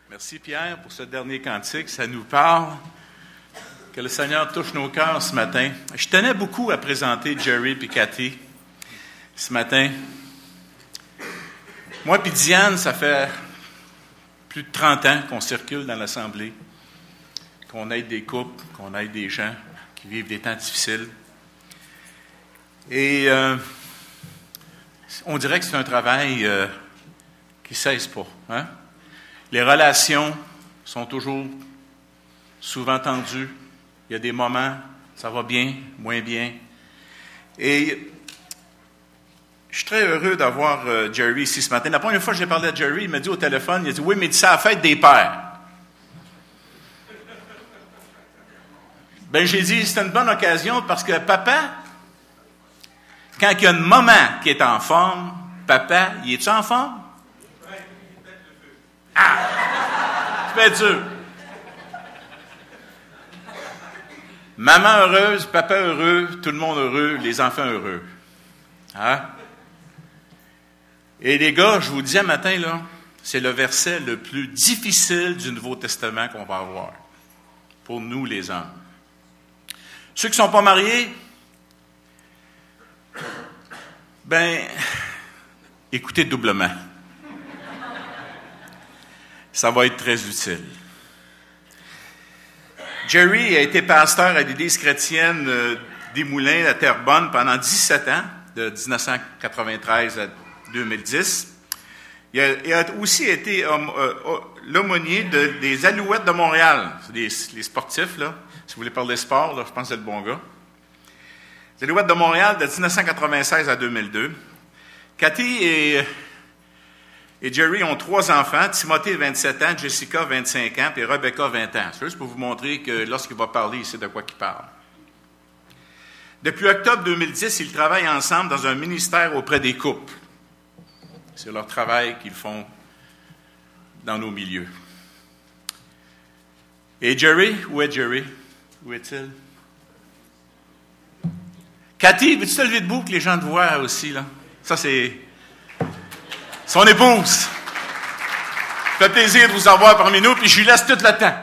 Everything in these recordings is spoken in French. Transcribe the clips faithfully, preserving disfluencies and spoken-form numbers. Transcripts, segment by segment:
Merci Pierre pour ce dernier cantique. Ça nous parle. Que le Seigneur touche nos cœurs ce matin. Je tenais beaucoup à présenter Jerry et Cathy ce matin. Moi et Diane, ça fait plus de trente ans qu'on circule dans l'Assemblée, qu'on aide des couples, qu'on aide des gens qui vivent des temps difficiles. Et euh, on dirait que c'est un travail euh, qui ne cesse pas. Hein? Les relations sont toujours souvent tendues. Il y a des moments, ça va bien, moins bien. Et je suis très heureux d'avoir euh, Jerry ici ce matin. La première fois que j'ai parlé à Jerry, il m'a dit au téléphone, il a dit « Oui, mais il dit, c'est la fête des pères. » Ben j'ai dit, c'est une bonne occasion parce que papa, quand il y a une maman qui est en forme, papa, il est-tu en forme? Ah! Tu peux être sûr. Maman heureuse, papa heureux, tout le monde heureux, les enfants heureux. Hein? Et les gars, je vous dis un matin, là, c'est le verset le plus difficile du Nouveau Testament qu'on va avoir. Pour nous, les hommes. Ceux qui ne sont pas mariés, ben, écoutez doublement. Ça va être très utile. Jerry a été pasteur à l'Église chrétienne euh, des Moulins à Terrebonne pendant dix-sept ans, de dix-neuf cent quatre-vingt-treize à deux mille dix. Il a, il a aussi été euh, euh, l'aumônier de, des Alouettes de Montréal. C'est des, les sportifs, là. Si vous voulez parler sport, là, je pense que c'est le bon gars. Les Alouettes de Montréal de dix-neuf cent quatre-vingt-seize à deux mille deux. Cathy et... Et Jerry ont trois enfants, Timothée, vingt-sept ans, Jessica, vingt-cinq ans, puis Rebecca, vingt ans. C'est juste pour vous montrer que lorsqu'il va parler, il sait de quoi il parle. Depuis octobre deux mille dix, ils travaillent ensemble dans un ministère auprès des couples. C'est leur travail qu'ils font dans nos milieux. Et Jerry, où est Jerry? Où est-il? Cathy, veux-tu te lever debout que les gens te voient aussi, là? Ça, c'est... son épouse. Ça fait plaisir de vous avoir parmi nous, puis je lui laisse tout le temps.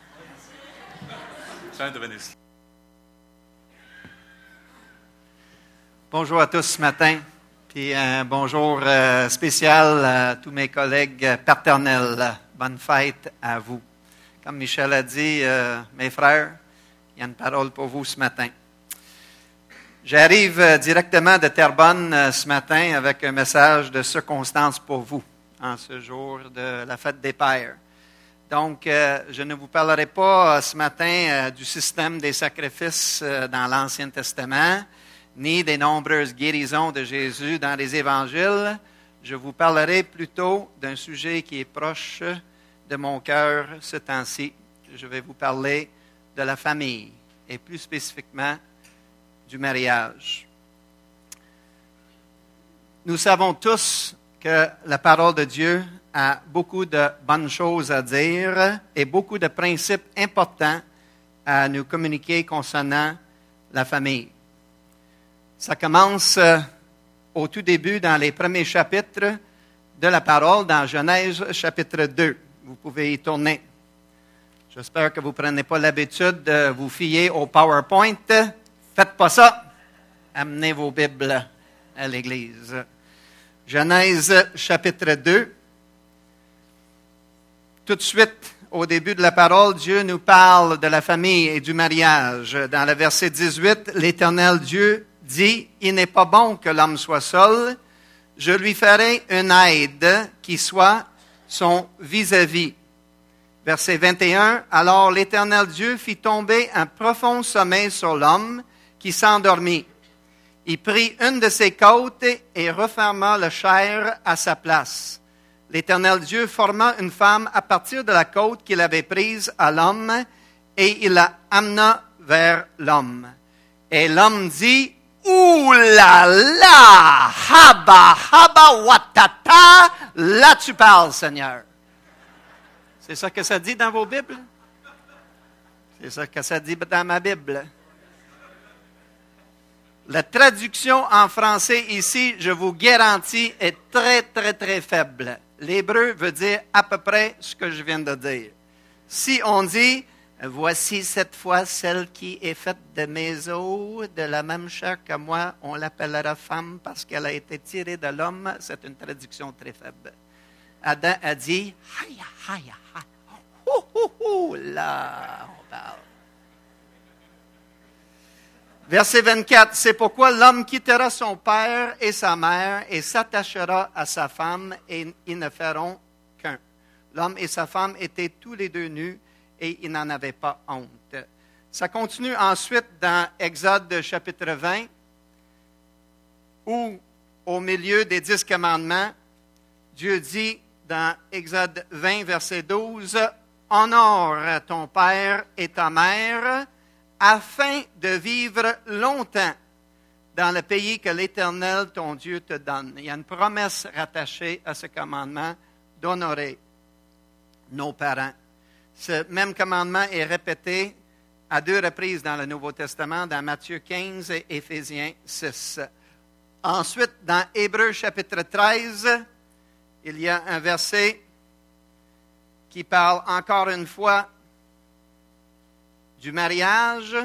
Bonjour à tous ce matin, puis un bonjour euh, spécial à tous mes collègues paternels. Bonne fête à vous. Comme Michel a dit, euh, mes frères, il y a une parole pour vous ce matin. J'arrive directement de Terrebonne ce matin avec un message de circonstance pour vous en ce jour de la fête des pères. Donc, euh, je ne vous parlerai pas ce matin euh, du système des sacrifices euh, dans l'Ancien Testament, ni des nombreuses guérisons de Jésus dans les évangiles. Je vous parlerai plutôt d'un sujet qui est proche de mon cœur ce temps-ci. Je vais vous parler de la famille et plus spécifiquement du mariage. Nous savons tous que la parole de Dieu a beaucoup de bonnes choses à dire et beaucoup de principes importants à nous communiquer concernant la famille. Ça commence au tout début dans les premiers chapitres de la parole, dans Genèse chapitre deux. Vous pouvez y tourner. J'espère que vous ne prenez pas l'habitude de vous fier au PowerPoint. Faites pas ça. Amenez vos Bibles à l'Église. Genèse chapitre deux. Tout de suite, au début de la parole, Dieu nous parle de la famille et du mariage. Dans le verset dix-huit, l'Éternel Dieu dit, « Il n'est pas bon que l'homme soit seul. Je lui ferai une aide qui soit son vis-à-vis. » Verset vingt et un, « Alors l'Éternel Dieu fit tomber un profond sommeil sur l'homme, qui s'endormit. Il prit une de ses côtes et referma le chair à sa place. L'Éternel Dieu forma une femme à partir de la côte qu'il avait prise à l'homme et il la amena vers l'homme. Et l'homme dit, « Ouh là là! Haba, haba, watata! Là tu parles, Seigneur. » C'est ça que ça dit dans vos Bibles? C'est ça que ça dit dans ma Bible. La traduction en français ici, je vous garantis, est très, très, très faible. l'hébreu veut dire à peu près ce que je viens de dire. Si on dit, voici cette fois celle qui est faite de mes os, de la même chair que moi, on l'appellera femme parce qu'elle a été tirée de l'homme, c'est une traduction très faible. Adam a dit, haïa, haïa, haïa, oh, oh, oh, là, on parle. Verset vingt-quatre, c'est pourquoi l'homme quittera son père et sa mère et s'attachera à sa femme et ils ne feront qu'un. L'homme et sa femme étaient tous les deux nus et ils n'en avaient pas honte. Ça continue ensuite dans Exode chapitre vingt, où au milieu des dix commandements, Dieu dit dans Exode vingt, verset douze, « Honore ton père et ta mère, afin de vivre longtemps dans le pays que l'Éternel, ton Dieu, te donne. » Il y a une promesse rattachée à ce commandement d'honorer nos parents. Ce même commandement est répété à deux reprises dans le Nouveau Testament, dans Matthieu quinze et Éphésiens six. Ensuite, dans Hébreux chapitre treize, il y a un verset qui parle encore une fois du mariage.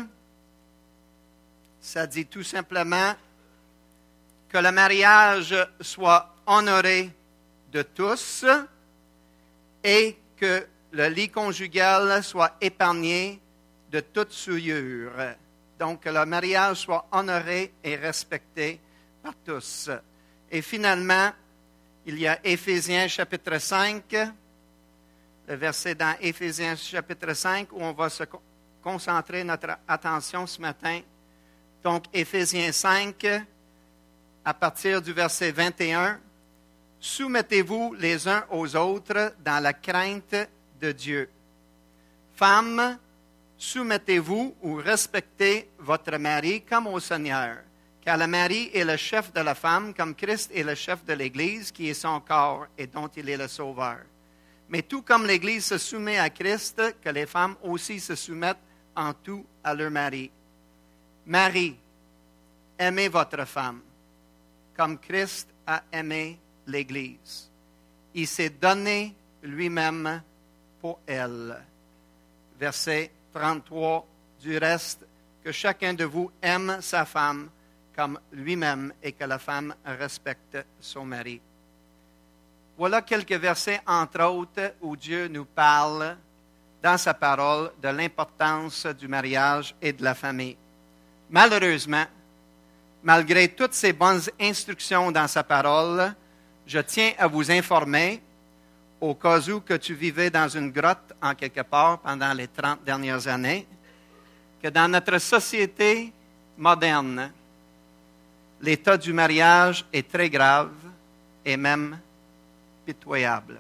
Ça dit tout simplement que le mariage soit honoré de tous et que le lit conjugal soit épargné de toute souillure. Donc, que le mariage soit honoré et respecté par tous. Et finalement, il y a Éphésiens chapitre cinq, le verset dans Éphésiens chapitre cinq où on va se concentrer notre attention ce matin. Donc, Éphésiens cinq, à partir du verset vingt et un, « Soumettez-vous les uns aux autres dans la crainte de Dieu. Femmes, soumettez-vous ou respectez votre mari comme au Seigneur, car le mari est le chef de la femme, comme Christ est le chef de l'Église, qui est son corps et dont il est le sauveur. Mais tout comme l'Église se soumet à Christ, que les femmes aussi se soumettent en tout à leur mari. Marie, aimez votre femme, comme Christ a aimé l'Église. Il s'est donné lui-même pour elle. » Verset trente-trois, du reste, que chacun de vous aime sa femme comme lui-même et que la femme respecte son mari. Voilà quelques versets, entre autres, où Dieu nous parle dans sa parole de l'importance du mariage et de la famille. Malheureusement, malgré toutes ces bonnes instructions dans sa parole, je tiens à vous informer, au cas où que tu vivais dans une grotte en quelque part pendant les trente dernières années, que dans notre société moderne, l'état du mariage est très grave et même pitoyable.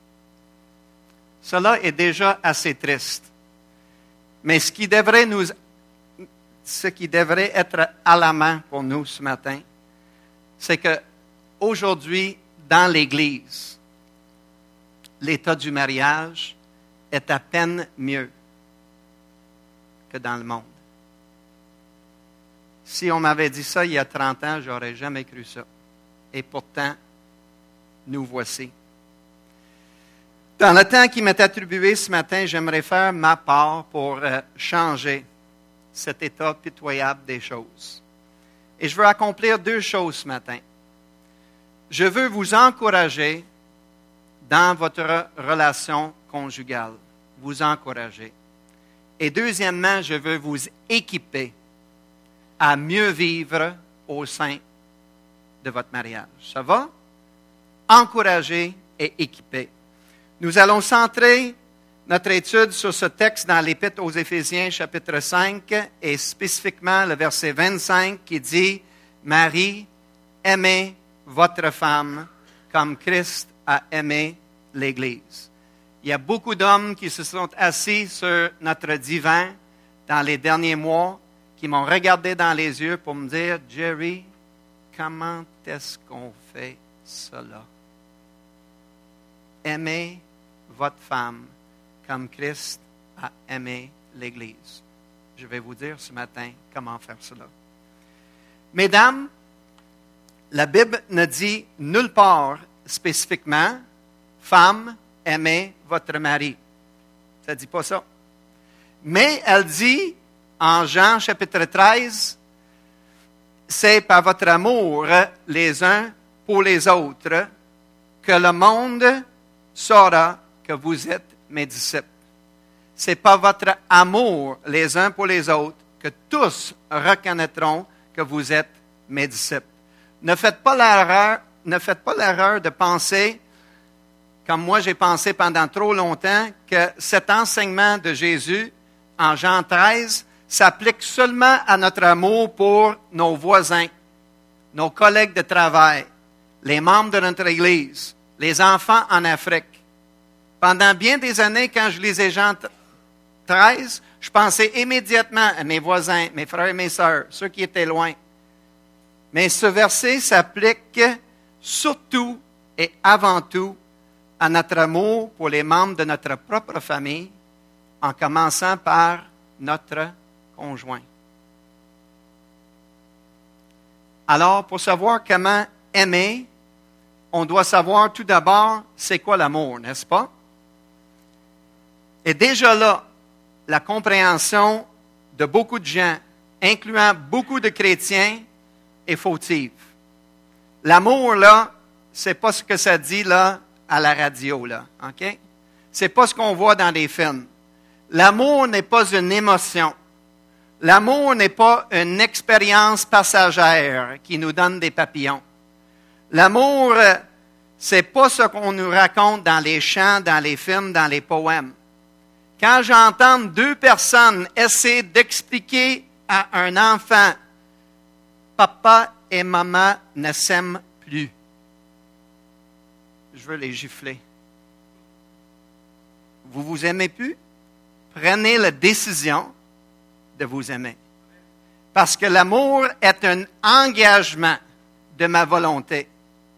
Cela est déjà assez triste. Mais ce qui devrait nous, ce qui devrait être alarmant pour nous ce matin, c'est que aujourd'hui, dans l'Église, l'état du mariage est à peine mieux que dans le monde. Si on m'avait dit ça il y a trente ans, je n'aurais jamais cru ça. Et pourtant, nous voici. Dans le temps qui m'est attribué ce matin, j'aimerais faire ma part pour euh, changer cet état pitoyable des choses. Et je veux accomplir deux choses ce matin. Je veux vous encourager dans votre relation conjugale. Vous encourager. Et deuxièmement, je veux vous équiper à mieux vivre au sein de votre mariage. Ça va? Encourager et équiper. Nous allons centrer notre étude sur ce texte dans l'Épître aux Éphésiens, chapitre cinq, et spécifiquement le verset vingt-cinq qui dit « Marie, aimez votre femme comme Christ a aimé l'Église. » Il y a beaucoup d'hommes qui se sont assis sur notre divan dans les derniers mois, qui m'ont regardé dans les yeux pour me dire « Jerry, comment est-ce qu'on fait cela? Aimez votre femme comme Christ a aimé l'Église. » Je vais vous dire ce matin comment faire cela. Mesdames, la Bible ne dit nulle part spécifiquement Femmes, aimez votre mari. Ça ne dit pas ça. Mais elle dit, en Jean chapitre treize, c'est par votre amour les uns pour les autres que le monde saura que vous êtes mes disciples. C'est par votre amour les uns pour les autres que tous reconnaîtront que vous êtes mes disciples. Ne faites pas l'erreur, ne faites pas l'erreur de penser, comme moi j'ai pensé pendant trop longtemps, que cet enseignement de Jésus en Jean treize s'applique seulement à notre amour pour nos voisins, nos collègues de travail, les membres de notre Église, les enfants en Afrique. Pendant bien des années, quand je lisais Jean treize, je pensais immédiatement à mes voisins, mes frères et mes sœurs, ceux qui étaient loin. Mais ce verset s'applique surtout et avant tout à notre amour pour les membres de notre propre famille, en commençant par notre conjoint. Alors, pour savoir comment aimer, on doit savoir tout d'abord c'est quoi l'amour, n'est-ce pas? Et déjà là, la compréhension de beaucoup de gens, incluant beaucoup de chrétiens, est fautive. L'amour, là, c'est pas ce que ça dit, là, à la radio, là, OK? C'est pas ce qu'on voit dans les films. L'amour n'est pas une émotion. L'amour n'est pas une expérience passagère qui nous donne des papillons. L'amour, c'est pas ce qu'on nous raconte dans les chants, dans les films, dans les poèmes. Quand j'entends deux personnes essayer d'expliquer à un enfant, papa et maman ne s'aiment plus, je veux les gifler. Vous vous aimez plus? Prenez la décision de vous aimer. Parce que l'amour est un engagement de ma volonté.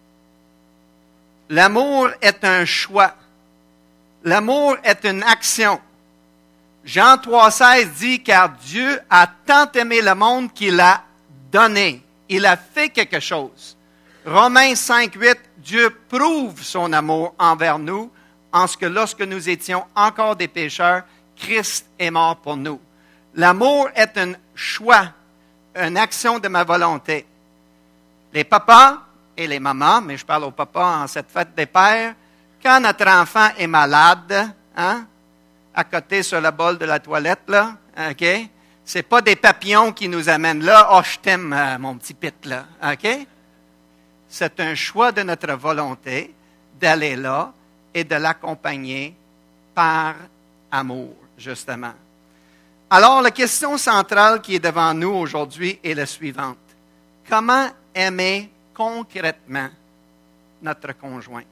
L'amour est un choix. L'amour est une action. Jean trois seize dit, car Dieu a tant aimé le monde qu'il a donné. Il a fait quelque chose. Romains cinq huit, Dieu prouve son amour envers nous en ce que lorsque nous étions encore des pécheurs, Christ est mort pour nous. L'amour est un choix, une action de ma volonté. Les papas et les mamans, mais je parle aux papas en cette fête des pères, quand notre enfant est malade, hein, à côté sur le bol de la toilette, là, OK? C'est pas des papillons qui nous amènent là. Oh, je t'aime, euh, mon petit pit, là. OK? C'est un choix de notre volonté d'aller là et de l'accompagner par amour, justement. Alors, la question centrale qui est devant nous aujourd'hui est la suivante. Comment aimer concrètement notre conjoint?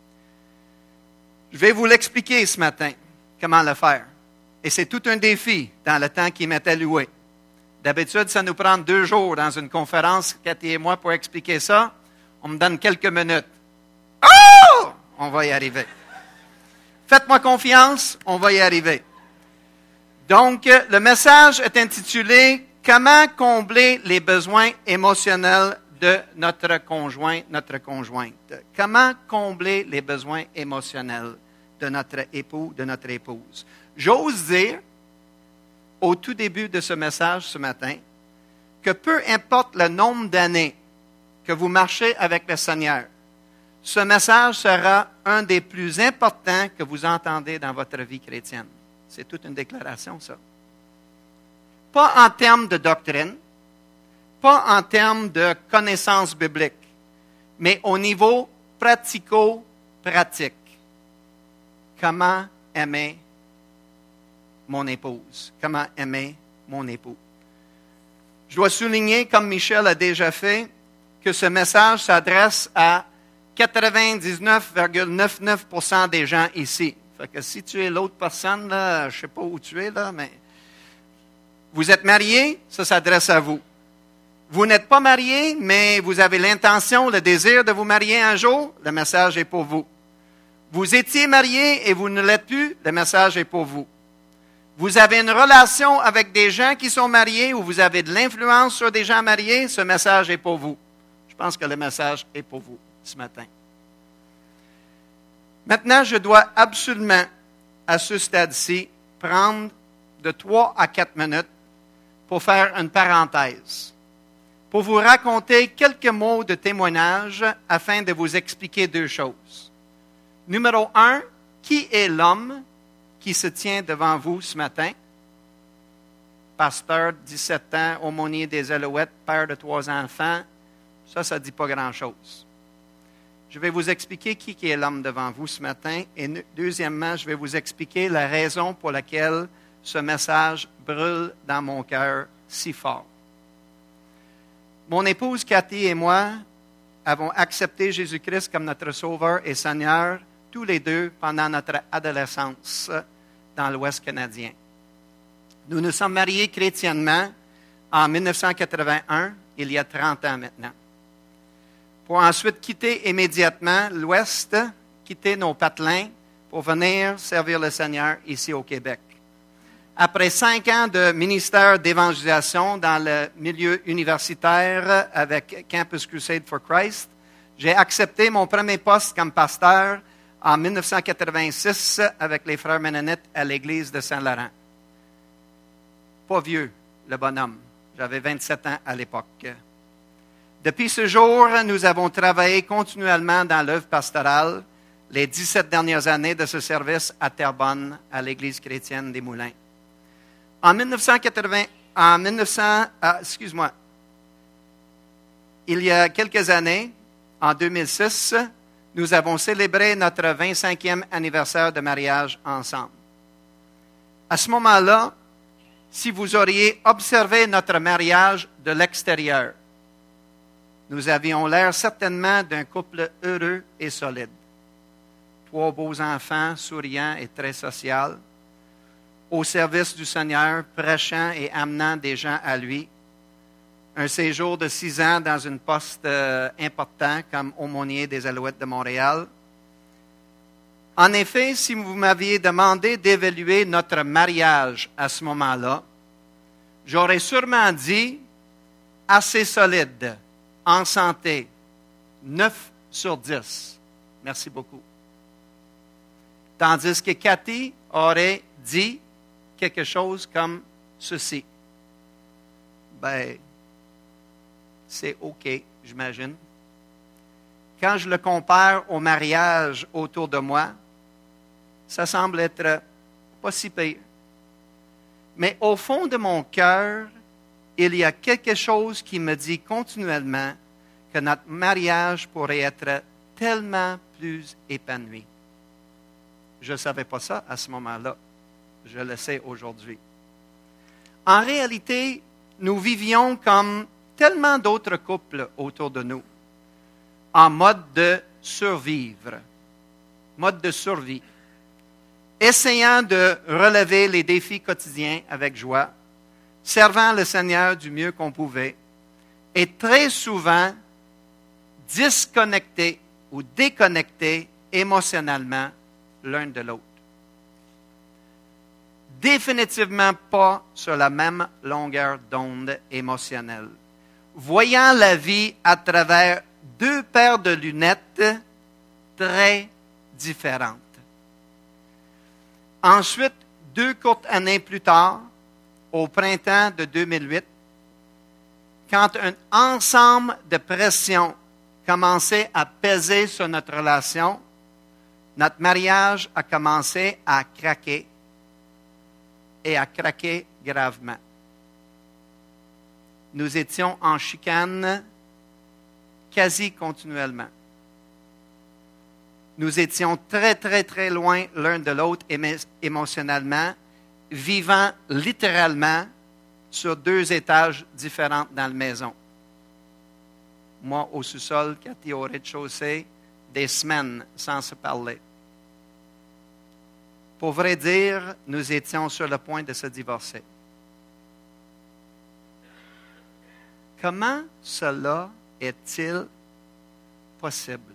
Je vais vous l'expliquer ce matin, comment le faire. Et c'est tout un défi dans le temps qui m'est alloué. D'habitude, ça nous prend deux jours dans une conférence, Cathy et moi, pour expliquer ça. On me donne quelques minutes. Oh! On va y arriver. Faites-moi confiance, on va y arriver. Donc, le message est intitulé « Comment combler les besoins émotionnels de notre conjoint, notre conjointe. » Comment combler les besoins émotionnels de notre époux, de notre épouse. J'ose dire, au tout début de ce message ce matin, que peu importe le nombre d'années que vous marchez avec le Seigneur, ce message sera un des plus importants que vous entendez dans votre vie chrétienne. C'est toute une déclaration, ça. Pas en termes de doctrine, pas en termes de connaissances bibliques, mais au niveau pratico-pratique. Comment aimer mon épouse? Comment aimer mon époux? Je dois souligner, comme Michel a déjà fait, que ce message s'adresse à quatre-vingt-dix-neuf virgule quatre-vingt-dix-neuf pour cent des gens ici. Fait que si tu es l'autre personne, là, je ne sais pas où tu es, là, mais vous êtes marié, ça s'adresse à vous. Vous n'êtes pas marié, mais vous avez l'intention, le désir de vous marier un jour, le message est pour vous. Vous étiez marié et vous ne l'êtes plus, le message est pour vous. Vous avez une relation avec des gens qui sont mariés ou vous avez de l'influence sur des gens mariés, ce message est pour vous. Je pense que le message est pour vous ce matin. Maintenant, je dois absolument, à ce stade-ci, prendre de trois à quatre minutes pour faire une parenthèse, pour vous raconter quelques mots de témoignage afin de vous expliquer deux choses. Numéro un, qui est l'homme qui se tient devant vous ce matin? Pasteur, dix-sept ans, aumônier des Alouettes, père de trois enfants, ça, ça ne dit pas grand-chose. Je vais vous expliquer qui est l'homme devant vous ce matin. Et deuxièmement, je vais vous expliquer la raison pour laquelle ce message brûle dans mon cœur si fort. Mon épouse Cathy et moi avons accepté Jésus-Christ comme notre Sauveur et Seigneur, tous les deux pendant notre adolescence dans l'Ouest canadien. Nous nous sommes mariés chrétiennement en dix-neuf cent quatre-vingt-un, il y a trente ans maintenant, pour ensuite quitter immédiatement l'Ouest, quitter nos patelins pour venir servir le Seigneur ici au Québec. Après cinq ans de ministère d'évangélisation dans le milieu universitaire avec Campus Crusade for Christ, j'ai accepté mon premier poste comme pasteur en dix-neuf cent quatre-vingt-six avec les frères Mennonites à l'église de Saint-Laurent. Pas vieux, le bonhomme. J'avais vingt-sept ans à l'époque. Depuis ce jour, nous avons travaillé continuellement dans l'œuvre pastorale les dix-sept dernières années de ce service à Terrebonne, à l'Église chrétienne des Moulins. En dix-neuf cent quatre-vingts, en mille neuf cents, ah, excuse-moi, il y a quelques années, en deux mille six, nous avons célébré notre vingt-cinquième anniversaire de mariage ensemble. À ce moment-là, si vous auriez observé notre mariage de l'extérieur, nous avions l'air certainement d'un couple heureux et solide. Trois beaux enfants, souriants et très sociaux, au service du Seigneur, prêchant et amenant des gens à lui. Un séjour de six ans dans un poste euh, important comme aumônier des Alouettes de Montréal. En effet, si vous m'aviez demandé d'évaluer notre mariage à ce moment-là, j'aurais sûrement dit assez solide, en santé, neuf sur dix. Merci beaucoup. Tandis que Cathy aurait dit quelque chose comme ceci. Ben, c'est OK, j'imagine. Quand je le compare au mariage autour de moi, ça semble être pas si pire. Mais au fond de mon cœur, il y a quelque chose qui me dit continuellement que notre mariage pourrait être tellement plus épanoui. Je ne savais pas ça à ce moment-là. Je le sais aujourd'hui. En réalité, nous vivions comme tellement d'autres couples autour de nous, en mode de survivre, mode de survie, essayant de relever les défis quotidiens avec joie, servant le Seigneur du mieux qu'on pouvait, et très souvent disconnectés ou déconnectés émotionnellement l'un de l'autre. Définitivement pas sur la même longueur d'onde émotionnelle. Voyant la vie à travers deux paires de lunettes très différentes. Ensuite, deux courtes années plus tard, au printemps de deux mille huit, quand un ensemble de pressions commençait à peser sur notre relation, notre mariage a commencé à craquer et à craquer gravement. Nous étions en chicane quasi continuellement. Nous étions très, très, très loin l'un de l'autre émotionnellement, vivant littéralement sur deux étages différents dans la maison. Moi au sous-sol, Cathy au rez-de-chaussée, des semaines sans se parler. Pour vrai dire, nous étions sur le point de se divorcer. Comment cela est-il possible?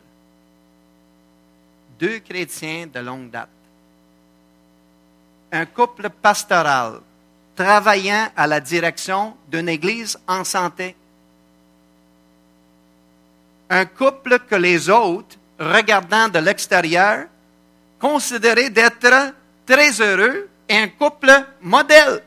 Deux chrétiens de longue date. Un couple pastoral travaillant à la direction d'une église en santé. Un couple que les autres, regardant de l'extérieur, considérés d'être très heureux et un couple modèle.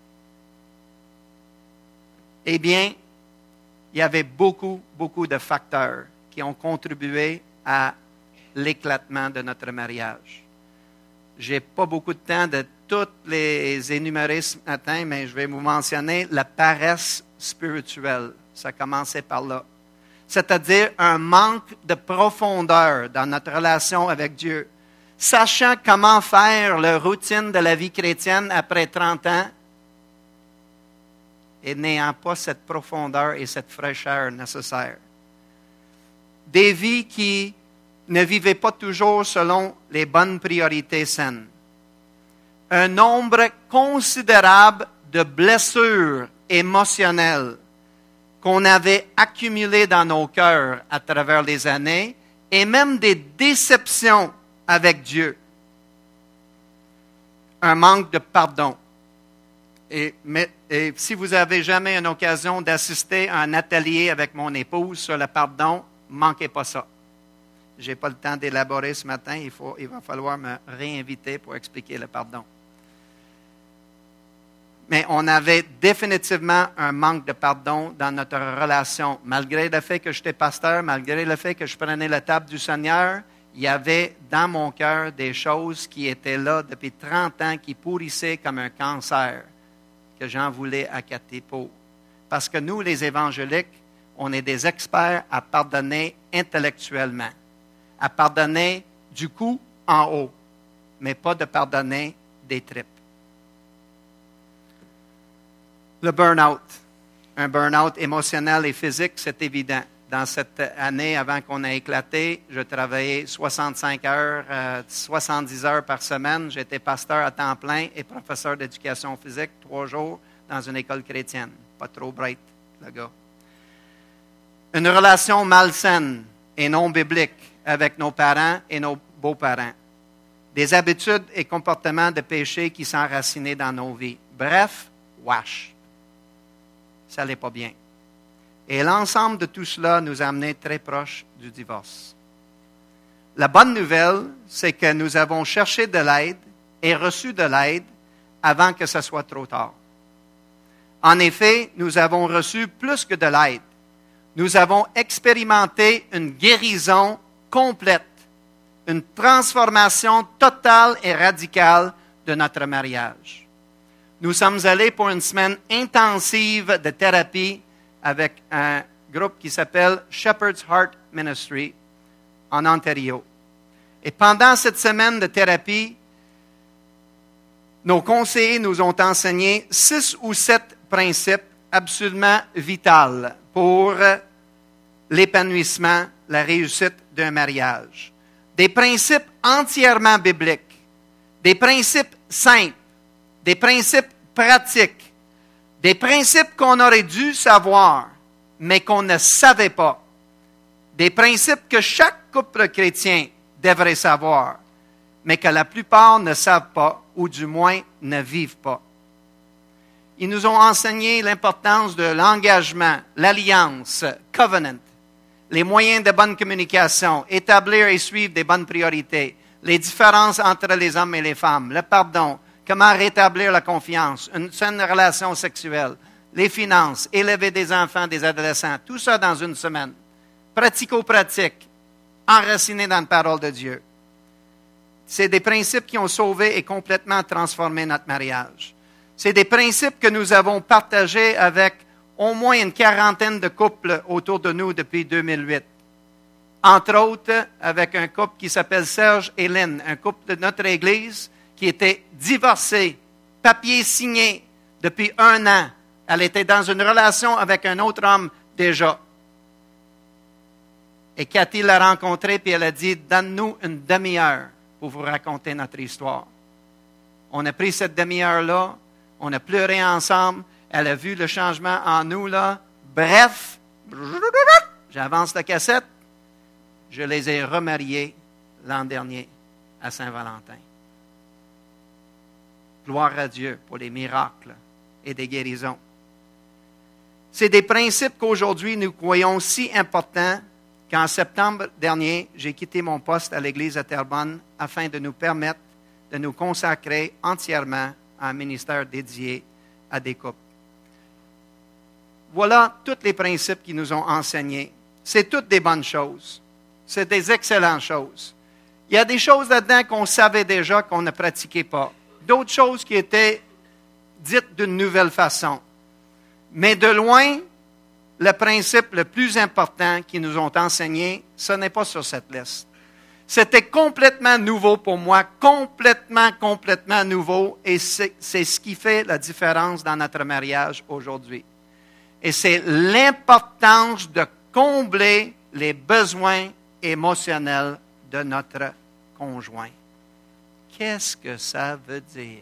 Eh bien, il y avait beaucoup, beaucoup de facteurs qui ont contribué à l'éclatement de notre mariage. Je n'ai pas beaucoup de temps de toutes les énumérer ce matin, mais je vais vous mentionner la paresse spirituelle. Ça commençait par là. C'est-à-dire un manque de profondeur dans notre relation avec Dieu. Sachant comment faire la routine de la vie chrétienne après trente ans, et n'ayant pas cette profondeur et cette fraîcheur nécessaire. Des vies qui ne vivaient pas toujours selon les bonnes priorités saines. Un nombre considérable de blessures émotionnelles qu'on avait accumulées dans nos cœurs à travers les années et même des déceptions avec Dieu. Un manque de pardon. Et, mais, et si vous avez jamais une occasion d'assister à un atelier avec mon épouse sur le pardon, ne manquez pas ça. Je n'ai pas le temps d'élaborer ce matin, il, faut, il va falloir me réinviter pour expliquer le pardon. Mais on avait définitivement un manque de pardon dans notre relation. Malgré le fait que j'étais pasteur, malgré le fait que je prenais la table du Seigneur, il y avait dans mon cœur des choses qui étaient là depuis trente ans, qui pourrissaient comme un cancer, que j'en voulais accater pour. Parce que nous, les évangéliques, on est des experts à pardonner intellectuellement, à pardonner du cou en haut, mais pas de pardonner des tripes. Le burn-out. Un burn-out émotionnel et physique, c'est évident. Dans cette année, avant qu'on ait éclaté, je travaillais soixante-cinq heures, euh, soixante-dix heures par semaine. J'étais pasteur à temps plein et professeur d'éducation physique trois jours dans une école chrétienne. Pas trop bright, le gars. Une relation malsaine et non biblique avec nos parents et nos beaux-parents. Des habitudes et comportements de péché qui s'enracinaient dans nos vies. Bref, wash. Ça n'allait pas bien. Et l'ensemble de tout cela nous a amenés très proches du divorce. La bonne nouvelle, c'est que nous avons cherché de l'aide et reçu de l'aide avant que ce soit trop tard. En effet, nous avons reçu plus que de l'aide. Nous avons expérimenté une guérison complète, une transformation totale et radicale de notre mariage. Nous sommes allés pour une semaine intensive de thérapie avec un groupe qui s'appelle Shepherd's Heart Ministry en Ontario. Et pendant cette semaine de thérapie, nos conseillers nous ont enseigné six ou sept principes absolument vitaux pour l'épanouissement, la réussite d'un mariage. Des principes entièrement bibliques, des principes simples, des principes pratiques, des principes qu'on aurait dû savoir, mais qu'on ne savait pas. Des principes que chaque couple chrétien devrait savoir, mais que la plupart ne savent pas, ou du moins ne vivent pas. Ils nous ont enseigné l'importance de l'engagement, l'alliance, covenant, les moyens de bonne communication, établir et suivre des bonnes priorités, les différences entre les hommes et les femmes, le pardon, comment rétablir la confiance, une saine relation sexuelle, les finances, élever des enfants, des adolescents, tout ça dans une semaine. Pratico-pratique, enraciné dans la parole de Dieu. C'est des principes qui ont sauvé et complètement transformé notre mariage. C'est des principes que nous avons partagés avec au moins une quarantaine de couples autour de nous depuis deux mille huit. Entre autres, avec un couple qui s'appelle Serge et Lynn, un couple de notre Église qui était divorcé, papier signé depuis un an. Elle était dans une relation avec un autre homme déjà. Et Cathy l'a rencontré puis elle a dit, donne-nous une demi-heure pour vous raconter notre histoire. On a pris cette demi-heure-là, on a pleuré ensemble, elle a vu le changement en nous, là. Bref, j'avance la cassette, je les ai remariés l'an dernier à Saint-Valentin. Gloire à Dieu pour les miracles et des guérisons. C'est des principes qu'aujourd'hui nous croyons si importants qu'en septembre dernier, j'ai quitté mon poste à l'Église à Terrebonne afin de nous permettre de nous consacrer entièrement à un ministère dédié à des couples. Voilà tous les principes qu'ils nous ont enseignés. C'est toutes des bonnes choses. C'est des excellentes choses. Il y a des choses là-dedans qu'on savait déjà, qu'on ne pratiquait pas. D'autres choses qui étaient dites d'une nouvelle façon. Mais de loin, le principe le plus important qu'ils nous ont enseigné, ce n'est pas sur cette liste. C'était complètement nouveau pour moi, complètement, complètement nouveau, et c'est, c'est ce qui fait la différence dans notre mariage aujourd'hui. Et c'est l'importance de combler les besoins émotionnels de notre conjoint. Qu'est-ce que ça veut dire?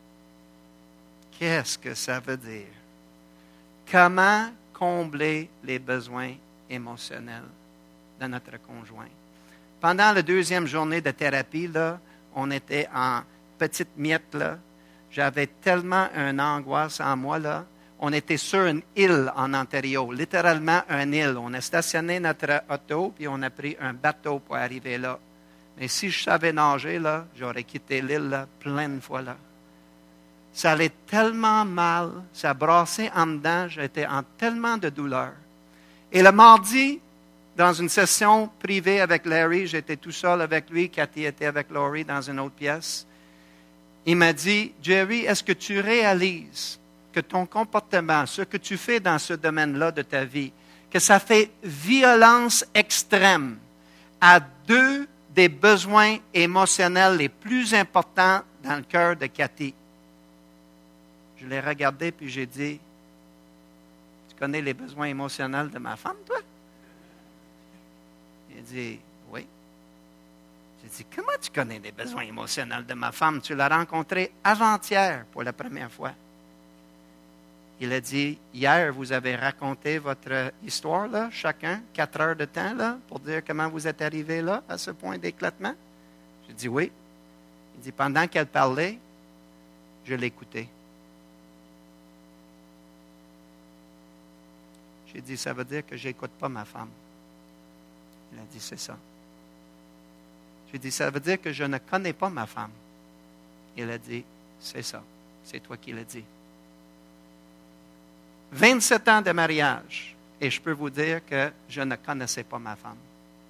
Qu'est-ce que ça veut dire? Comment combler les besoins émotionnels de notre conjoint? Pendant la deuxième journée de thérapie, là, on était en petite miette, là. J'avais tellement une angoisse en moi, là. On était sur une île en Ontario, littéralement une île. On a stationné notre auto, puis on a pris un bateau pour arriver là. Mais si je savais nager, là, j'aurais quitté l'île là, plein de fois là. Ça allait tellement mal, ça brassait en dedans, j'étais en tellement de douleur. Et le mardi, dans une session privée avec Larry, j'étais tout seul avec lui, Cathy était avec Laurie dans une autre pièce. Il m'a dit, Jerry, est-ce que tu réalises que ton comportement, ce que tu fais dans ce domaine-là de ta vie, que ça fait violence extrême à deux des besoins émotionnels les plus importants dans le cœur de Cathy? Je l'ai regardé puis j'ai dit, tu connais les besoins émotionnels de ma femme, toi? Il a dit, oui. J'ai dit, comment tu connais les besoins émotionnels de ma femme? Tu l'as rencontrée avant-hier pour la première fois. Il a dit, hier, vous avez raconté votre histoire, là, chacun, quatre heures de temps, là, pour dire comment vous êtes arrivé là, à ce point d'éclatement. J'ai dit, oui. Il dit, pendant qu'elle parlait, je l'écoutais. J'ai dit, ça veut dire que je n'écoute pas ma femme. Il a dit, c'est ça. J'ai dit, ça veut dire que je ne connais pas ma femme. Il a dit, c'est ça. C'est toi qui l'as dit. vingt-sept ans de mariage, et je peux vous dire que je ne connaissais pas ma femme.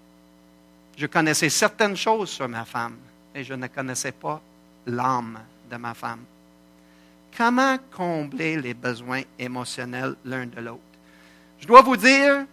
Je connaissais certaines choses sur ma femme, mais je ne connaissais pas l'âme de ma femme. Comment combler les besoins émotionnels l'un de l'autre? Je dois vous dire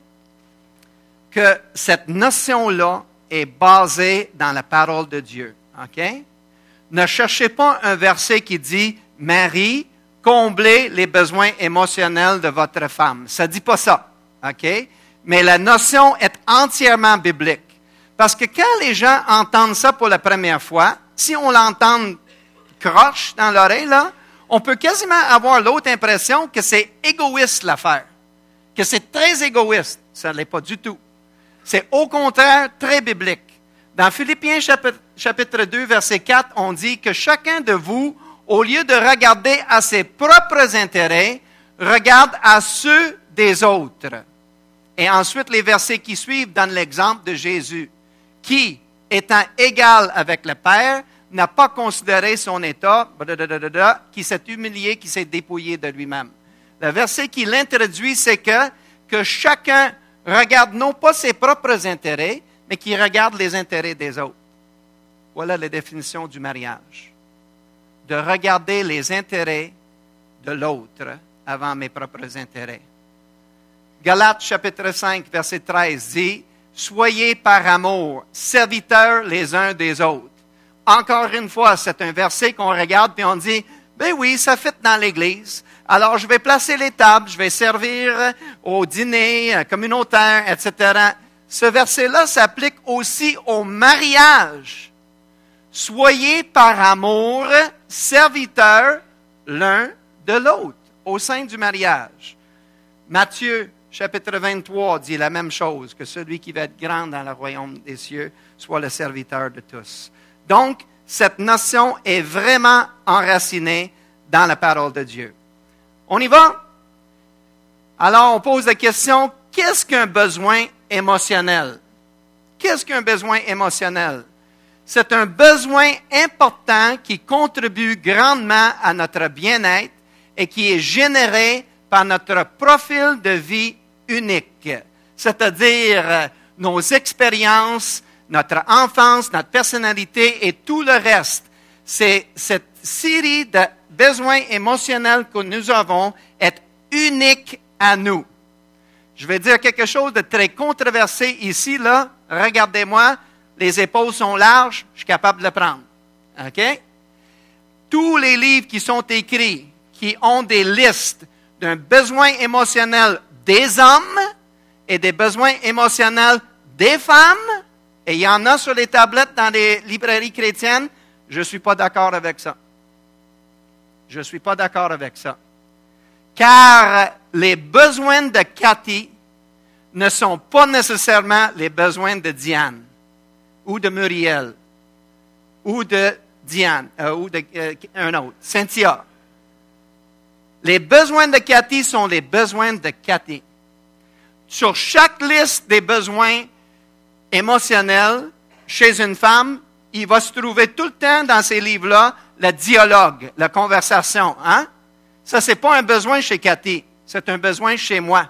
que cette notion-là est basée dans la parole de Dieu. OK? Ne cherchez pas un verset qui dit « Marie, comblez les besoins émotionnels de votre femme ». Ça ne dit pas ça. OK? Mais la notion est entièrement biblique. Parce que quand les gens entendent ça pour la première fois, si on l'entend croche dans l'oreille, là, on peut quasiment avoir l'autre impression que c'est égoïste l'affaire. Que c'est très égoïste. Ça ne l'est pas du tout. C'est au contraire très biblique. Dans Philippiens chapitre, chapitre deux, verset quatre, on dit que chacun de vous, au lieu de regarder à ses propres intérêts, regarde à ceux des autres. Et ensuite, les versets qui suivent donnent l'exemple de Jésus, qui, étant égal avec le Père, n'a pas considéré son état, qui s'est humilié, qui s'est dépouillé de lui-même. Le verset qui l'introduit, c'est que, que chacun regarde non pas ses propres intérêts, mais qui regarde les intérêts des autres. Voilà la définition du mariage. De regarder les intérêts de l'autre avant mes propres intérêts. Galates chapitre cinq, verset treize dit, « Soyez par amour, serviteurs les uns des autres. » Encore une fois, c'est un verset qu'on regarde et on dit, « Ben oui, ça fit dans l'Église. Alors, je vais placer les tables, je vais servir au dîner communautaire, et cetera » Ce verset-là s'applique aussi au mariage. Soyez par amour serviteurs l'un de l'autre au sein du mariage. Matthieu chapitre vingt-trois dit la même chose, que celui qui va être grand dans le royaume des cieux soit le serviteur de tous. Donc, cette notion est vraiment enracinée dans la parole de Dieu. On y va? Alors, on pose la question, qu'est-ce qu'un besoin émotionnel? Qu'est-ce qu'un besoin émotionnel? C'est un besoin important qui contribue grandement à notre bien-être et qui est généré par notre profil de vie unique, c'est-à-dire nos expériences, notre enfance, notre personnalité et tout le reste. C'est cette série de besoins émotionnels que nous avons est unique à nous. Je vais dire quelque chose de très controversé ici, là. Regardez-moi, les épaules sont larges, je suis capable de le prendre. OK? Tous les livres qui sont écrits, qui ont des listes d'un besoin émotionnel des hommes et des besoins émotionnels des femmes, et il y en a sur les tablettes dans les librairies chrétiennes, je ne suis pas d'accord avec ça. Je ne suis pas d'accord avec ça. Car les besoins de Cathy ne sont pas nécessairement les besoins de Diane, ou de Muriel, ou de Diane, euh, ou de euh, un autre, Cynthia. Les besoins de Cathy sont les besoins de Cathy. Sur chaque liste des besoins émotionnels chez une femme, il va se trouver tout le temps dans ces livres-là le dialogue, la conversation. Hein? Ça, ce n'est pas un besoin chez Cathy, c'est un besoin chez moi.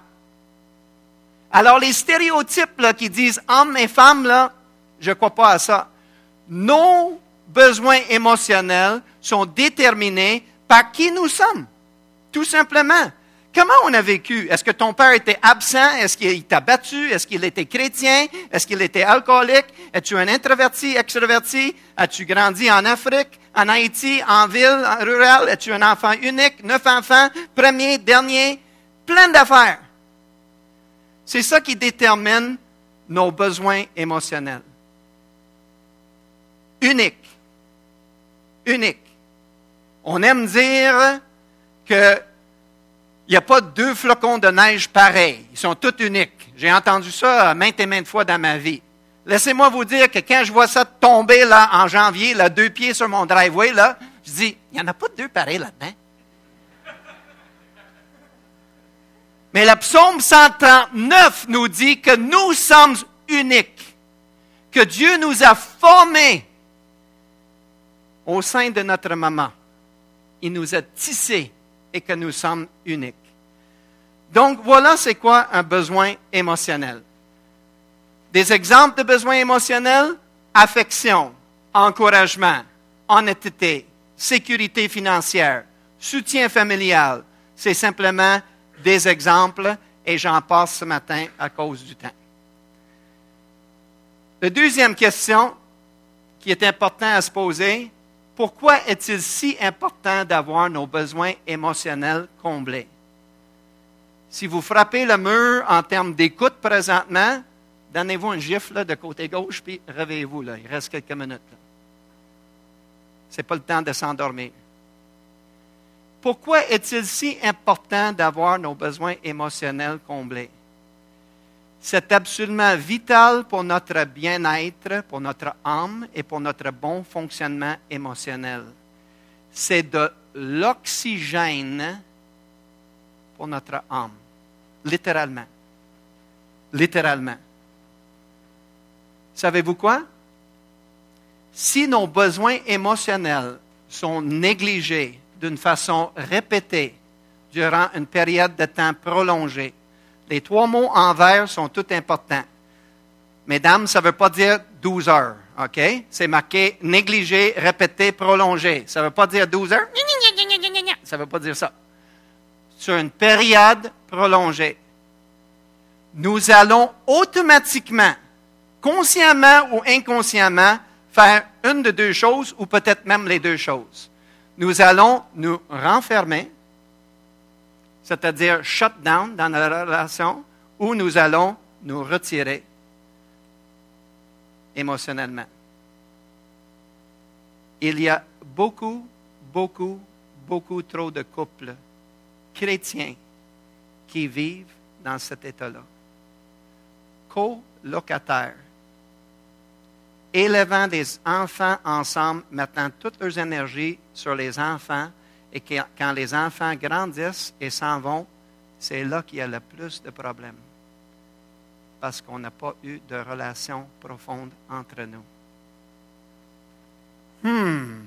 Alors, les stéréotypes là, qui disent hommes et femmes, là, je ne crois pas à ça. Nos besoins émotionnels sont déterminés par qui nous sommes, tout simplement. Comment on a vécu? Est-ce que ton père était absent? Est-ce qu'il t'a battu? Est-ce qu'il était chrétien? Est-ce qu'il était alcoolique? Es-tu un introverti, extraverti? As-tu grandi en Afrique, en Haïti, en ville, en rural? Es-tu un enfant unique, neuf enfants, premier, dernier? Plein d'affaires. C'est ça qui détermine nos besoins émotionnels. Unique. Unique. On aime dire que il n'y a pas deux flocons de neige pareils. Ils sont tous uniques. J'ai entendu ça maintes et maintes fois dans ma vie. Laissez-moi vous dire que quand je vois ça tomber là en janvier, là, deux pieds sur mon driveway, là, je dis, il n'y en a pas deux pareils là-dedans. Mais le psaume cent trente-neuf nous dit que nous sommes uniques, que Dieu nous a formés au sein de notre maman. Il nous a tissés et que nous sommes uniques. Donc, voilà c'est quoi un besoin émotionnel. Des exemples de besoins émotionnels, affection, encouragement, honnêteté, sécurité financière, soutien familial. C'est simplement des exemples et j'en passe ce matin à cause du temps. La deuxième question qui est importante à se poser, pourquoi est-il si important d'avoir nos besoins émotionnels comblés? Si vous frappez le mur en termes d'écoute présentement, donnez-vous un gifle là, de côté gauche, puis réveillez-vous. Là. Il reste quelques minutes. Ce n'est pas le temps de s'endormir. Pourquoi est-il si important d'avoir nos besoins émotionnels comblés? C'est absolument vital pour notre bien-être, pour notre âme et pour notre bon fonctionnement émotionnel. C'est de l'oxygène pour notre âme, littéralement. Littéralement. Savez-vous quoi? Si nos besoins émotionnels sont négligés d'une façon répétée durant une période de temps prolongée, les trois mots en vert sont tout importants. Mesdames, ça ne veut pas dire douze heures, OK? C'est marqué négligé, répété, prolongé. Ça ne veut pas dire douze heures. Ça ne veut pas dire ça. Sur une période prolongée, nous allons automatiquement, consciemment ou inconsciemment, faire une de deux choses ou peut-être même les deux choses. Nous allons nous renfermer, c'est-à-dire shut down dans la relation, ou nous allons nous retirer émotionnellement. Il y a beaucoup, beaucoup, beaucoup trop de couples chrétiens qui vivent dans cet état-là. Co-locataires, élevant des enfants ensemble, mettant toute leur énergie sur les enfants, et quand les enfants grandissent et s'en vont, c'est là qu'il y a le plus de problèmes. parce qu'on n'a pas eu de relation profonde entre nous. Hmm.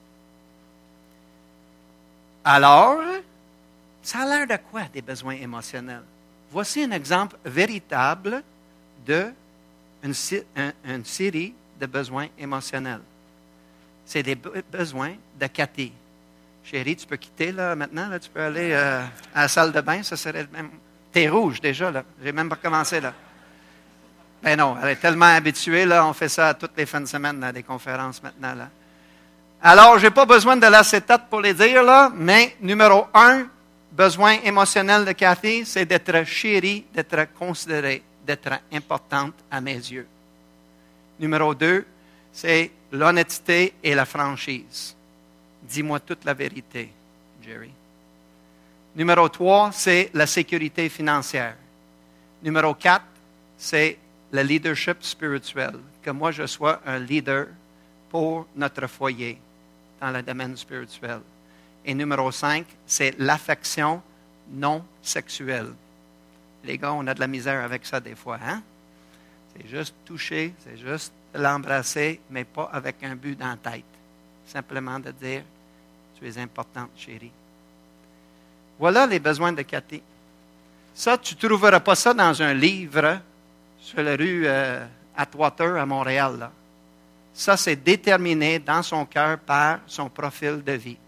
Alors, ça a l'air de quoi des besoins émotionnels? Voici un exemple véritable d'une un, une série de besoins émotionnels. C'est des be- besoins de Cathy. Chérie, tu peux quitter là maintenant, là, tu peux aller euh, à la salle de bain, ça serait le même. T'es rouge déjà, là. J'ai même pas commencé là. Ben non, elle est tellement habituée, là, on fait ça toutes les fins de semaine, là, des conférences maintenant, là. Alors, j'ai pas besoin de l'acétate pour les dire, là, mais numéro un, besoin émotionnel de Cathy, c'est d'être chérie, d'être considérée, d'être importante à mes yeux. Numéro deux, c'est l'honnêteté et la franchise. Dis-moi toute la vérité, Jerry. Numéro trois, c'est la sécurité financière. Numéro quatre, c'est le leadership spirituel. Que moi, je sois un leader pour notre foyer dans le domaine spirituel. Et numéro cinq, c'est l'affection non sexuelle. Les gars, on a de la misère avec ça des fois, hein? C'est juste toucher, c'est juste l'embrasser, mais pas avec un but dans la tête. Simplement de dire, tu es importante, chérie. Voilà les besoins de Cathy. Ça, tu ne trouveras pas ça dans un livre sur la rue euh, Atwater à Montréal, là. Ça, c'est déterminé dans son cœur par son profil de vie.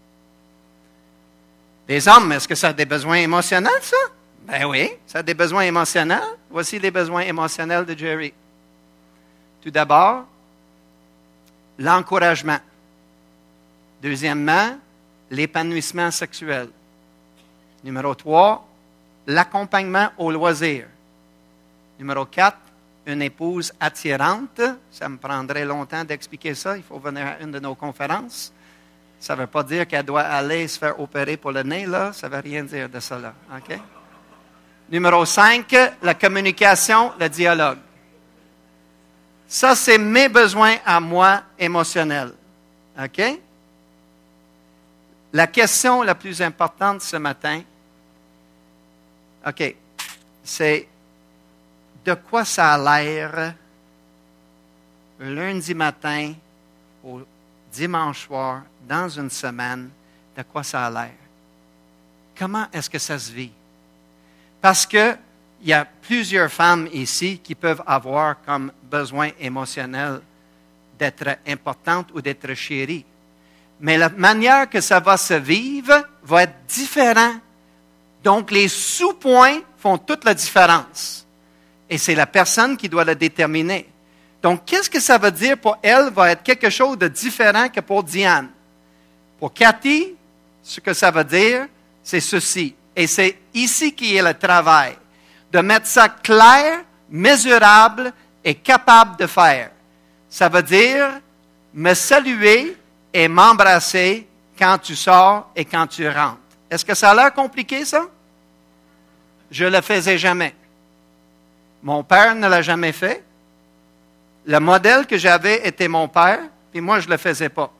Les hommes, est-ce que ça a des besoins émotionnels, ça? Ben oui, ça a des besoins émotionnels. Voici les besoins émotionnels de Jerry. Tout d'abord, l'encouragement. Deuxièmement, l'épanouissement sexuel. Numéro trois, l'accompagnement au loisir. Numéro quatre, une épouse attirante. Ça me prendrait longtemps d'expliquer ça. Il faut venir à une de nos conférences. Ça ne veut pas dire qu'elle doit aller se faire opérer pour le nez, là. Ça ne veut rien dire de ça, là. OK? Numéro cinq, la communication, le dialogue. Ça, c'est mes besoins à moi émotionnels. OK? La question la plus importante ce matin, OK, c'est de quoi ça a l'air lundi matin au dimanche soir, dans une semaine, de quoi ça a l'air? Comment est-ce que ça se vit? Parce qu'il y a plusieurs femmes ici qui peuvent avoir comme besoin émotionnel d'être importante ou d'être chérie. Mais la manière que ça va se vivre va être différente. Donc, les sous-points font toute la différence. Et c'est la personne qui doit le déterminer. Donc, qu'est-ce que ça veut dire pour elle va être quelque chose de différent que pour Diane. Pour Cathy, ce que ça veut dire, c'est ceci. Et c'est ici qui est le travail. De mettre ça clair, mesurable et capable de faire. Ça veut dire me saluer et m'embrasser quand tu sors et quand tu rentres. Est-ce que ça a l'air compliqué, ça? Je ne le faisais jamais. Mon père ne l'a jamais fait. Le modèle que j'avais était mon père, puis moi, je ne le faisais pas.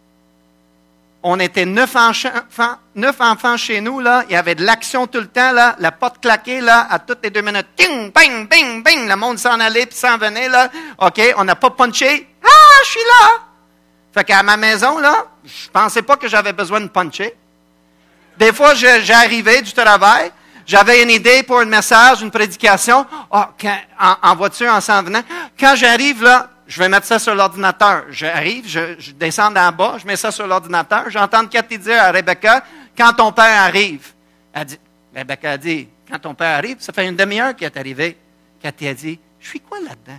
On était neuf enfants, neuf enfants chez nous, là. Il y avait de l'action tout le temps, là. La porte claquée, là, à toutes les deux minutes. Ting, bing, bing, bing. Le monde s'en allait puis s'en venait, là. OK, on n'a pas punché. Ah, je suis là! Fait qu'à ma maison, là, je pensais pas que j'avais besoin de puncher. Des fois, je, j'arrivais du travail, j'avais une idée pour un message, une prédication. Oh, quand, en, en voiture, en s'en venant. Quand j'arrive, là, je vais mettre ça sur l'ordinateur. J'arrive, je, je descends d'en bas, je mets ça sur l'ordinateur. J'entends Cathy dire à Rebecca, quand ton père arrive. Elle dit, Rebecca a dit, quand ton père arrive, ça fait une demi-heure qu'il est arrivé. Cathy a dit, je suis quoi là-dedans?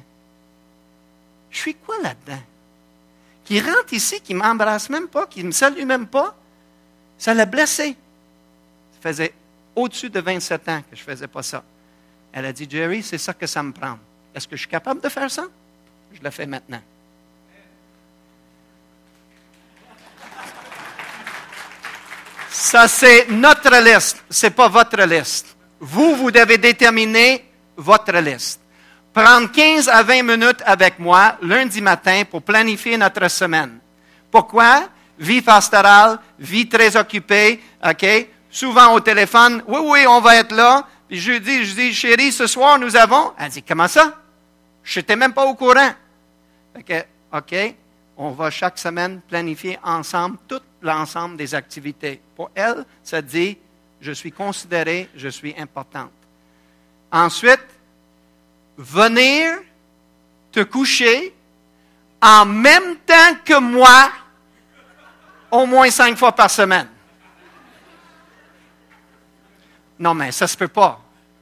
Je suis quoi là-dedans? Qui rentre ici, qui ne m'embrasse même pas, qui ne me salue même pas, ça l'a blessé. Ça faisait au-dessus de vingt-sept ans que je ne faisais pas ça. Elle a dit, Jerry, c'est ça que ça me prend. Est-ce que je suis capable de faire ça? Je le fais maintenant. Ça, c'est notre liste. Ce n'est pas votre liste. Vous, vous devez déterminer votre liste. Prendre quinze à vingt minutes avec moi lundi matin pour planifier notre semaine. Pourquoi? Vie pastorale, vie très occupée, OK? Souvent au téléphone, oui, oui, on va être là, Puis je lui dis, je dis, chérie, ce soir, nous avons... Elle dit, comment ça? Je n'étais même pas au courant. Fait que, OK, on va chaque semaine planifier ensemble tout l'ensemble des activités. Pour elle, ça dit, je suis considérée, je suis importante. Ensuite, venir te coucher en même temps que moi, au moins cinq fois par semaine. Non, mais ça se peut pas.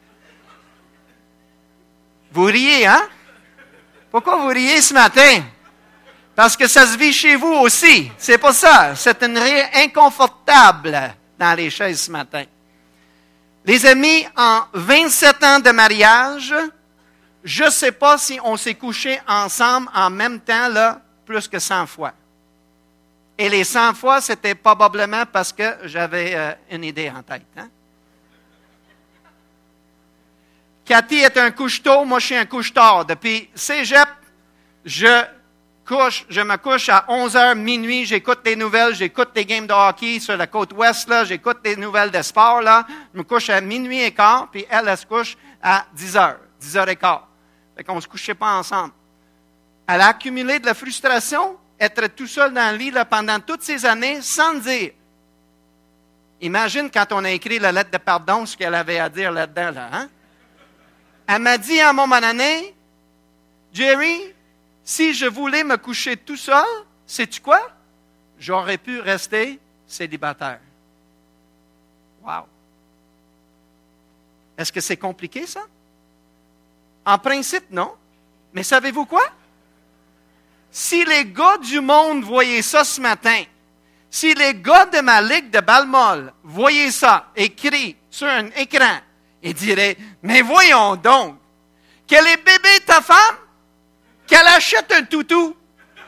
Vous riez, hein? Pourquoi vous riez ce matin? Parce que ça se vit chez vous aussi. C'est pas ça. C'est une rire inconfortable dans les chaises ce matin. Les amis, en vingt-sept ans de mariage, je ne sais pas si on s'est couché ensemble en même temps, là, plus que cent fois. Et les cent fois, c'était probablement parce que j'avais euh, une idée en tête. Hein? Cathy est un couche-tôt, moi je suis un couche-tard. Depuis cégep, je couche, je me couche à onze heures minuit, j'écoute les nouvelles, j'écoute les games de hockey sur la côte ouest, là, j'écoute les nouvelles de sport, là. Je me couche à minuit et quart, puis elle, elle se couche à dix heures, dix heures et quart. Fait qu'on ne se couchait pas ensemble. Elle a accumulé de la frustration, être tout seul dans le lit là, pendant toutes ces années, sans dire. Imagine quand on a écrit la lettre de pardon, ce qu'elle avait à dire là-dedans, là, hein? Elle m'a dit à un moment donné, Jerry, si je voulais me coucher tout seul, sais-tu quoi? J'aurais pu rester célibataire. Wow! Est-ce que c'est compliqué, ça? En principe, non. Mais savez-vous quoi? Si les gars du monde voyaient ça ce matin, si les gars de ma ligue de Balmol voyaient ça écrit sur un écran, ils diraient, mais voyons donc, qu'elle est bébé ta femme, qu'elle achète un toutou.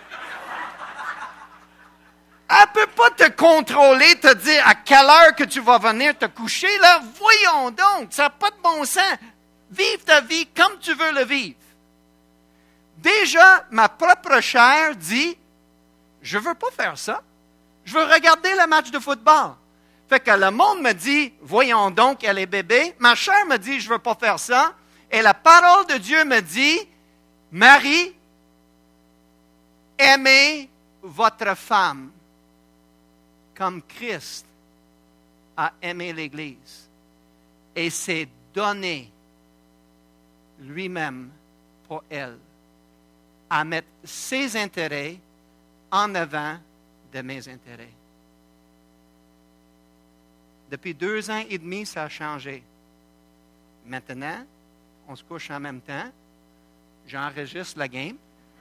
Elle ne peut pas te contrôler, te dire à quelle heure que tu vas venir te coucher, là. Voyons donc, ça n'a pas de bon sens. Vive ta vie comme tu veux le vivre. Déjà, ma propre chair dit, je ne veux pas faire ça. Je veux regarder le match de football. Fait que le monde me dit, voyons donc, elle est bébé. Ma chair me dit, je ne veux pas faire ça. Et la parole de Dieu me dit, Marie, aimez votre femme comme Christ a aimé l'Église et s'est donné lui-même pour elle, à mettre ses intérêts en avant de mes intérêts. Depuis deux ans et demi, ça a changé. Maintenant, on se couche en même temps. J'enregistre la game.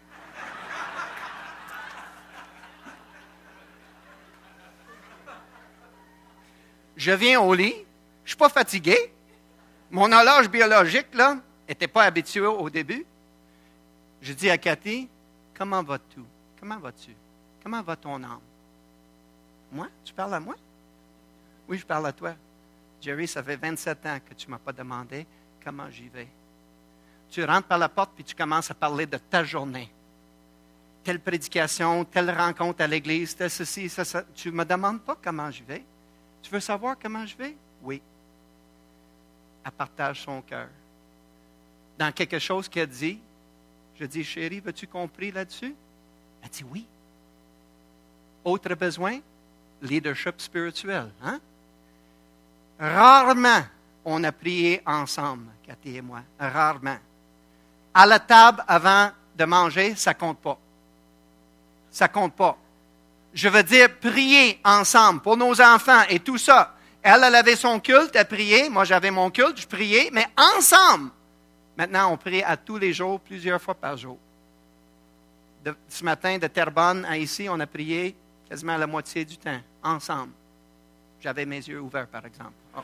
Je viens au lit. Je ne suis pas fatigué. Mon horloge biologique, là, n'était pas habitué au début. Je dis à Cathy, comment vas-tu? Comment vas-tu? Comment va ton âme? Moi? Tu parles à moi? Oui, je parle à toi. Jerry, ça fait vingt-sept ans que tu ne m'as pas demandé comment j'y vais. Tu rentres par la porte puis tu commences à parler de ta journée. Telle prédication, telle rencontre à l'église, tel ceci, ça, ça. Tu ne me demandes pas comment j'y vais. Tu veux savoir comment je vais? Oui. Elle partage son cœur. Dans quelque chose qu'elle dit, je dis, chérie, veux-tu compris là-dessus? Elle dit oui. Autre besoin? Leadership spirituel. Hein? Rarement, on a prié ensemble, Cathy et moi. Rarement. À la table, avant de manger, ça ne compte pas. Ça ne compte pas. Je veux dire, prier ensemble pour nos enfants et tout ça. Elle, elle avait son culte, elle priait. Moi, j'avais mon culte, je priais, mais ensemble. Maintenant, on prie à tous les jours, plusieurs fois par jour. De, ce matin, de Terrebonne à ici, on a prié quasiment la moitié du temps, ensemble. J'avais mes yeux ouverts, par exemple. Oh.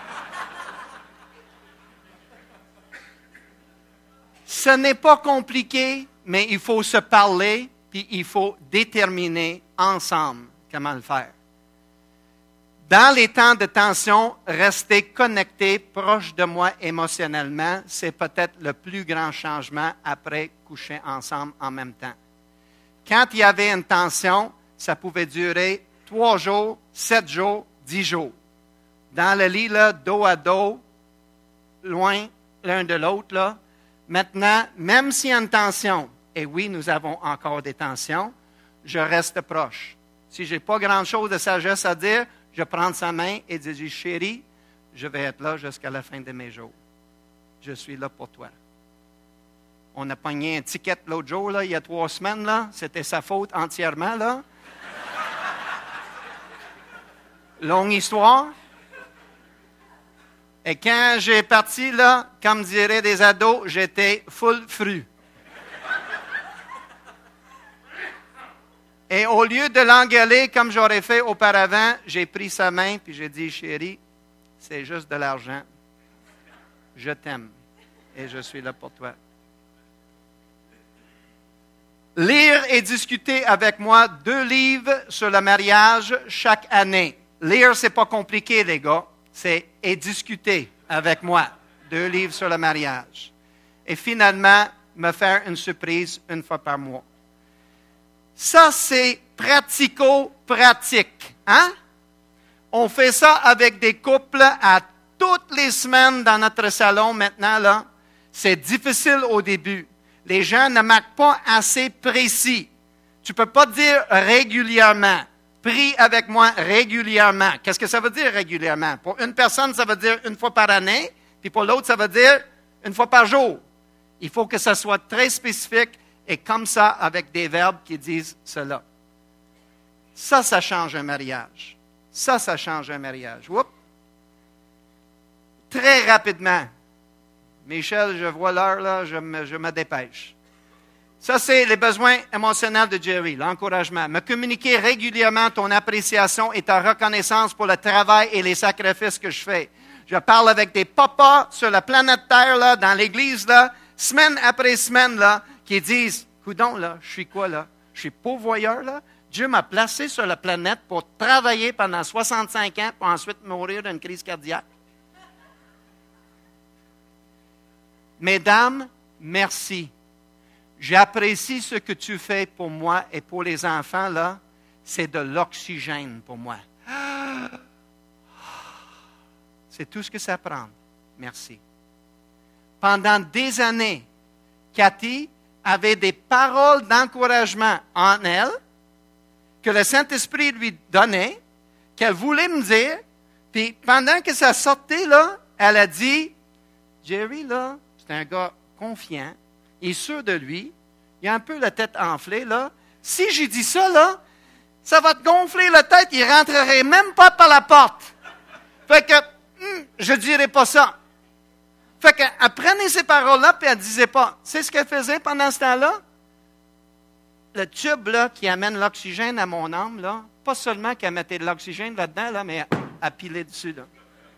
Ce n'est pas compliqué, mais il faut se parler, puis il faut déterminer ensemble comment le faire. Dans les temps de tension, rester connecté, proche de moi émotionnellement, c'est peut-être le plus grand changement après coucher ensemble en même temps. Quand il y avait une tension, ça pouvait durer trois jours, sept jours, dix jours. Dans le lit, là, dos à dos, loin l'un de l'autre, là. Maintenant, même s'il y a une tension, et oui, nous avons encore des tensions, je reste proche. Si je n'ai pas grand-chose de sagesse à dire, je prends sa main et je dis, chérie, je vais être là jusqu'à la fin de mes jours. Je suis là pour toi. On a pogné un ticket l'autre jour, là, il y a trois semaines, là. C'était sa faute entièrement, là. Longue histoire. Et quand j'ai parti, là, comme diraient des ados, j'étais full fru. Et au lieu de l'engueuler comme j'aurais fait auparavant, j'ai pris sa main puis j'ai dit, chérie, c'est juste de l'argent. Je t'aime et je suis là pour toi. Lire et discuter avec moi deux livres sur le mariage chaque année. Lire, c'est pas compliqué, les gars. C'est et discuter avec moi. Deux livres sur le mariage. Et finalement, me faire une surprise une fois par mois. Ça, c'est pratico-pratique. Hein? On fait ça avec des couples à toutes les semaines dans notre salon maintenant, là. C'est difficile au début. Les gens ne marquent pas assez précis. Tu ne peux pas dire régulièrement. Prie avec moi régulièrement. Qu'est-ce que ça veut dire régulièrement? Pour une personne, ça veut dire une fois par année, puis pour l'autre, ça veut dire une fois par jour. Il faut que ça soit très spécifique et comme ça, avec des verbes qui disent cela. Ça, ça change un mariage. Ça, ça change un mariage. Oups. Très rapidement. Michel, je vois l'heure, là, je me, je me dépêche. Ça, c'est les besoins émotionnels de Jerry, l'encouragement. Me communiquer régulièrement ton appréciation et ta reconnaissance pour le travail et les sacrifices que je fais. Je parle avec des papas sur la planète Terre, là, dans l'église, là, semaine après semaine, là, qui disent, coudonc, là, je suis quoi, là? Je suis pourvoyeur, là. Dieu m'a placé sur la planète pour travailler pendant soixante-cinq ans pour ensuite mourir d'une crise cardiaque. Mesdames, merci. J'apprécie ce que tu fais pour moi et pour les enfants, là. C'est de l'oxygène pour moi. C'est tout ce que ça prend. Merci. Pendant des années, Cathy avait des paroles d'encouragement en elle que le Saint-Esprit lui donnait, qu'elle voulait me dire. Puis pendant que ça sortait, là, elle a dit, Jerry, là, c'est un gars confiant, il est sûr de lui, il a un peu la tête enflée, là. Si j'ai dit ça, là, ça va te gonfler la tête, il ne rentrerait même pas par la porte. Fait que, hum, je ne dirais pas ça. Fait qu'elle prenait ces paroles-là, puis elle ne disait pas. C'est ce qu'elle faisait pendant ce temps-là? Le tube, là, qui amène l'oxygène à mon âme, là, pas seulement qu'elle mettait de l'oxygène là-dedans, là, mais elle pilait dessus, là.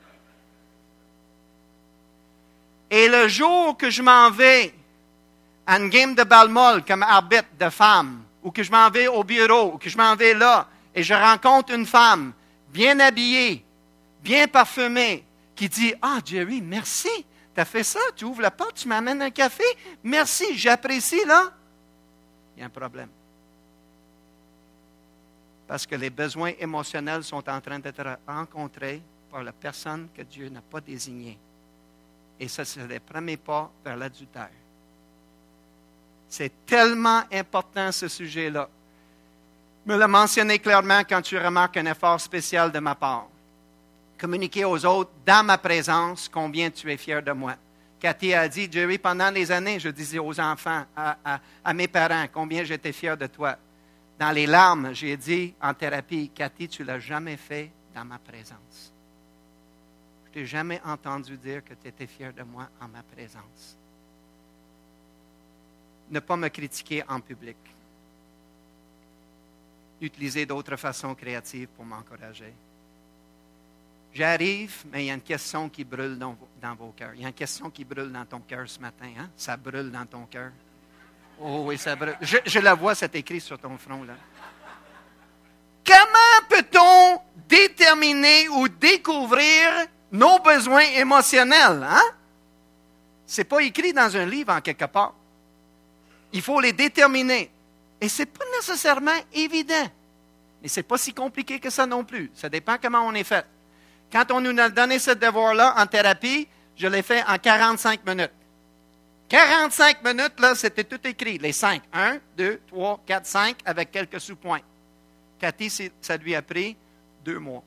Et le jour que je m'en vais à une game de balle-molle comme arbitre de femme, ou que je m'en vais au bureau, ou que je m'en vais là, et je rencontre une femme bien habillée, bien parfumée, qui dit « Ah, Jerry, merci, tu as fait ça, tu ouvres la porte, tu m'amènes un café, merci, j'apprécie, là. » Il y a un problème. Parce que les besoins émotionnels sont en train d'être rencontrés par la personne que Dieu n'a pas désignée. Et ça, c'est le premier pas vers l'adultère. C'est tellement important, ce sujet-là. Me l'a mentionné clairement quand tu remarques un effort spécial de ma part. Communiquer aux autres, dans ma présence, combien tu es fier de moi. Cathy a dit, Jerry, pendant des années, je disais aux enfants, à, à, à mes parents, combien j'étais fier de toi. Dans les larmes, j'ai dit en thérapie, Cathy, tu ne l'as jamais fait dans ma présence. Je ne t'ai jamais entendu dire que tu étais fier de moi en ma présence. Ne pas me critiquer en public. Utiliser d'autres façons créatives pour m'encourager. J'arrive, mais il y a une question qui brûle dans vos, dans vos cœurs. Il y a une question qui brûle dans ton cœur ce matin. Hein? Ça brûle dans ton cœur. Oh oui, ça brûle. Je, je la vois, c'est écrit sur ton front, là. Comment peut-on déterminer ou découvrir nos besoins émotionnels? Hein? Ce n'est pas écrit dans un livre en quelque part. Il faut les déterminer. Et ce n'est pas nécessairement évident. Mais ce n'est pas si compliqué que ça non plus. Ça dépend comment on est fait. Quand on nous a donné ce devoir-là en thérapie, je l'ai fait en quarante-cinq minutes. quarante-cinq minutes, là, c'était tout écrit. Les cinq. Un, deux, trois, quatre, cinq, avec quelques sous-points. Cathy, ça lui a pris deux mois.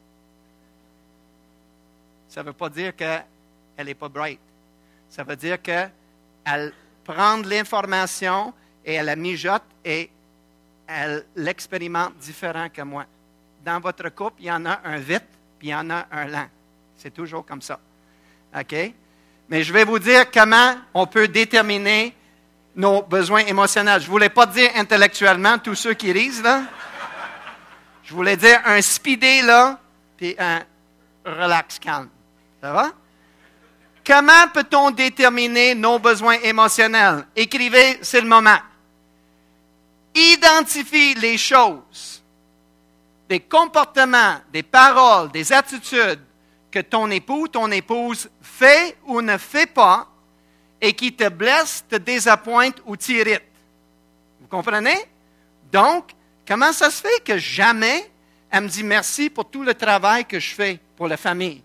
Ça ne veut pas dire qu'elle n'est pas bright. Ça veut dire qu'elle prend de l'information et elle la mijote et elle l'expérimente différent que moi. Dans votre couple, il y en a un vite, puis il y en a un lent. C'est toujours comme ça. OK? Mais je vais vous dire comment on peut déterminer nos besoins émotionnels. Je ne voulais pas dire intellectuellement, tous ceux qui risent, là. Je voulais dire un speedé, là, puis un relax calme. Ça va? Comment peut-on déterminer nos besoins émotionnels? Écrivez, c'est le moment. Identifie les choses, des comportements, des paroles, des attitudes que ton époux, ton épouse fait ou ne fait pas et qui te blessent, te désappointent ou t'irritent. Vous comprenez? Donc, comment ça se fait que jamais elle me dit merci pour tout le travail que je fais pour la famille?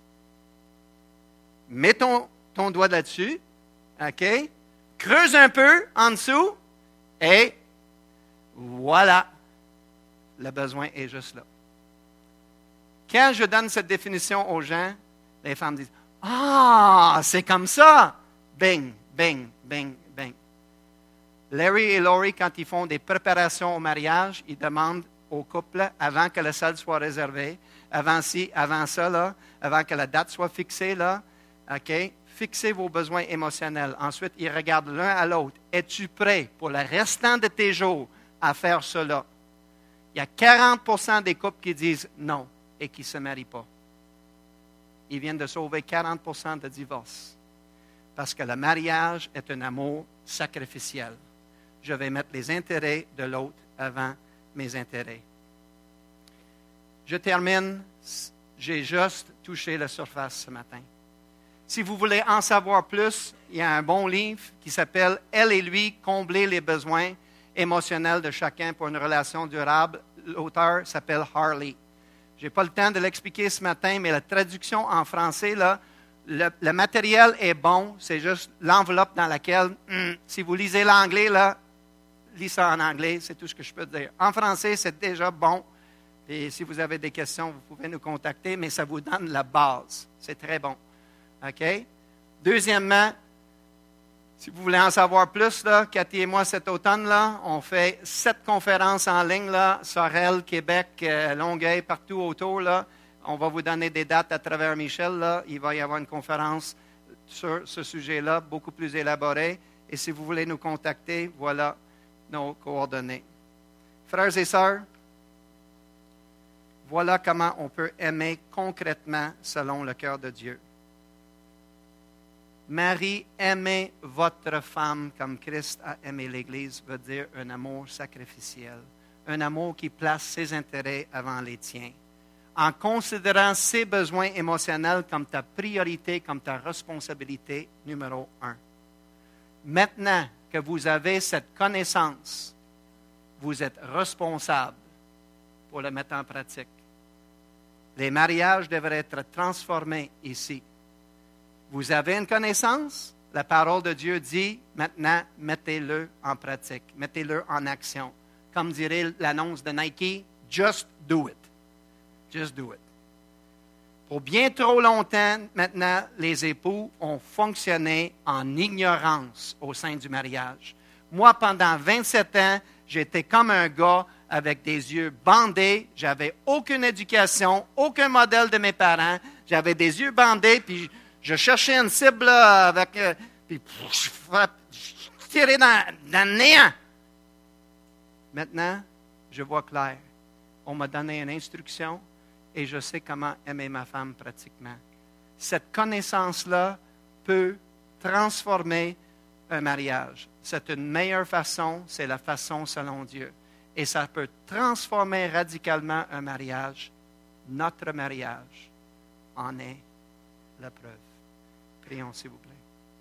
Mets ton, ton doigt là-dessus, OK? Creuse un peu en dessous et voilà, le besoin est juste là. Quand je donne cette définition aux gens, les femmes disent « Ah, c'est comme ça! » Bing, bing, bing, bing. Larry et Laurie, quand ils font des préparations au mariage, ils demandent au couple, avant que la salle soit réservée, avant ci, avant ça, là, avant que la date soit fixée, là, OK? Fixez vos besoins émotionnels. Ensuite, ils regardent l'un à l'autre. Es-tu prêt pour le restant de tes jours à faire cela? Il y a quarante pour cent des couples qui disent non et qui ne se marient pas. Ils viennent de sauver quarante pour cent de divorces. Parce que le mariage est un amour sacrificiel. Je vais mettre les intérêts de l'autre avant mes intérêts. Je termine. J'ai juste touché la surface ce matin. Si vous voulez en savoir plus, il y a un bon livre qui s'appelle « Elle et lui, combler les besoins émotionnels de chacun pour une relation durable ». L'auteur s'appelle Harley. Je n'ai pas le temps de l'expliquer ce matin, mais la traduction en français, là, le, le matériel est bon, c'est juste l'enveloppe dans laquelle, hum, si vous lisez l'anglais, là, lisez ça en anglais, c'est tout ce que je peux dire. En français, c'est déjà bon. Et si vous avez des questions, vous pouvez nous contacter, mais ça vous donne la base. C'est très bon. OK? Deuxièmement, si vous voulez en savoir plus, là, Cathy et moi, cet automne-là, on fait sept conférences en ligne, là, Sorel, Québec, euh, Longueuil, partout autour. Là. On va vous donner des dates à travers Michel. Là. Il va y avoir une conférence sur ce sujet-là, beaucoup plus élaborée. Et si vous voulez nous contacter, voilà nos coordonnées. Frères et sœurs, voilà comment on peut aimer concrètement selon le cœur de Dieu. Marie, aimez votre femme comme Christ a aimé l'Église, veut dire un amour sacrificiel, un amour qui place ses intérêts avant les tiens, en considérant ses besoins émotionnels comme ta priorité, comme ta responsabilité numéro un. Maintenant que vous avez cette connaissance, vous êtes responsable pour le mettre en pratique. Les mariages devraient être transformés ici. Vous avez une connaissance, la parole de Dieu dit, maintenant, mettez-le en pratique, mettez-le en action. Comme dirait l'annonce de Nike, just do it. Just do it. Pour bien trop longtemps, maintenant, les époux ont fonctionné en ignorance au sein du mariage. Moi, pendant vingt-sept ans, j'étais comme un gars avec des yeux bandés. J'avais aucune éducation, aucun modèle de mes parents. J'avais des yeux bandés, puis je cherchais une cible là, avec, euh, puis je, je tirais dans, dans le néant. Maintenant, je vois clair. On m'a donné une instruction et je sais comment aimer ma femme pratiquement. Cette connaissance-là peut transformer un mariage. C'est une meilleure façon, c'est la façon selon Dieu. Et ça peut transformer radicalement un mariage. Notre mariage en est la preuve. Prions, s'il vous plaît.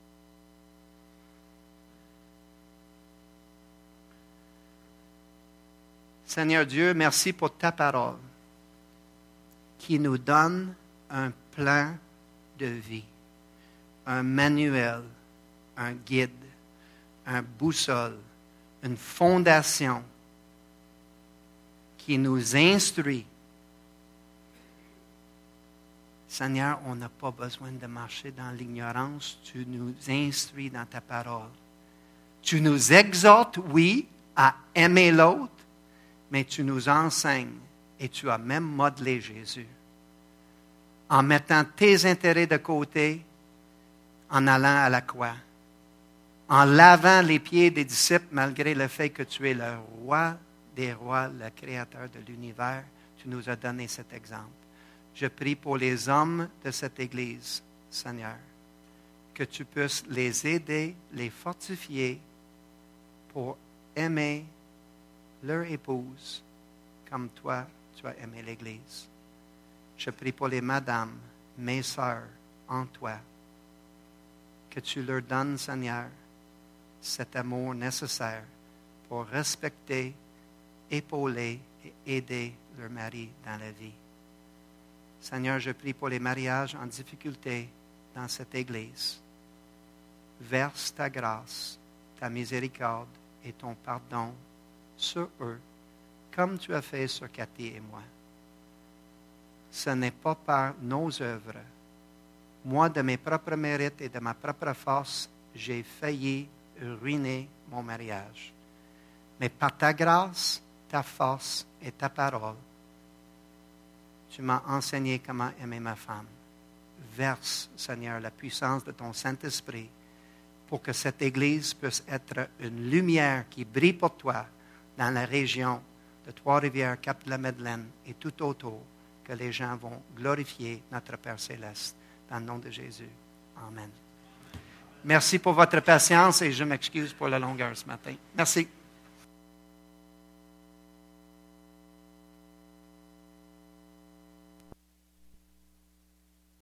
Seigneur Dieu, merci pour ta parole qui nous donne un plan de vie. un manuel, un guide, un boussole, une fondation qui nous instruit. Seigneur, on n'a pas besoin de marcher dans l'ignorance. Tu nous instruis dans ta parole. Tu nous exhortes, oui, à aimer l'autre, mais tu nous enseignes et tu as même modelé Jésus. En mettant tes intérêts de côté, en allant à la croix, en lavant les pieds des disciples malgré le fait que tu es le roi des rois, le créateur de l'univers, tu nous as donné cet exemple. Je prie pour les hommes de cette Église, Seigneur, que tu puisses les aider, les fortifier pour aimer leur épouse comme toi, tu as aimé l'Église. Je prie pour les madames, mes sœurs, en toi, que tu leur donnes, Seigneur, cet amour nécessaire pour respecter, épauler et aider leur mari dans la vie. Seigneur, je prie pour les mariages en difficulté dans cette Église. Verse ta grâce, ta miséricorde et ton pardon sur eux, comme tu as fait sur Cathy et moi. Ce n'est pas par nos œuvres. Moi, de mes propres mérites et de ma propre force, j'ai failli ruiner mon mariage. Mais par ta grâce, ta force et ta parole, tu m'as enseigné comment aimer ma femme. Verse, Seigneur, la puissance de ton Saint-Esprit pour que cette Église puisse être une lumière qui brille pour toi dans la région de Trois-Rivières, Cap-de-la-Madeleine et tout autour, que les gens vont glorifier notre Père Céleste. Dans le nom de Jésus. Amen. Merci pour votre patience et je m'excuse pour la longueur ce matin. Merci.